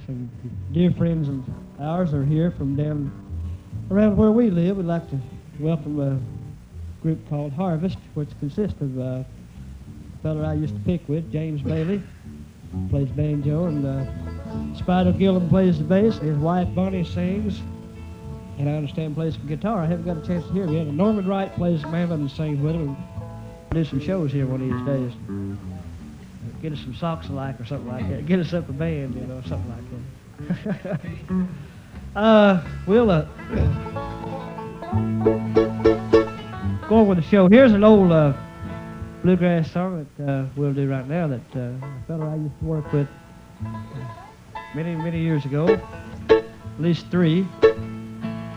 some dear friends of ours are here from down around where we live. We'd like to welcome a group called Harvest, which consists of a fellow I used to pick with, James Bailey, plays banjo, and Spider Gillum plays the bass. His wife Bonnie sings, and I understand plays some guitar. I haven't got a chance to hear him yet. And Norman Wright plays the mandolin and sings with him. Do some shows here one of these days. Get us some socks alike or something like that. Get us up a band, you know, something like that. We'll go on with the show. Here's an old bluegrass song that we'll do right now that a fellow I used to work with many, many years ago, at least 3.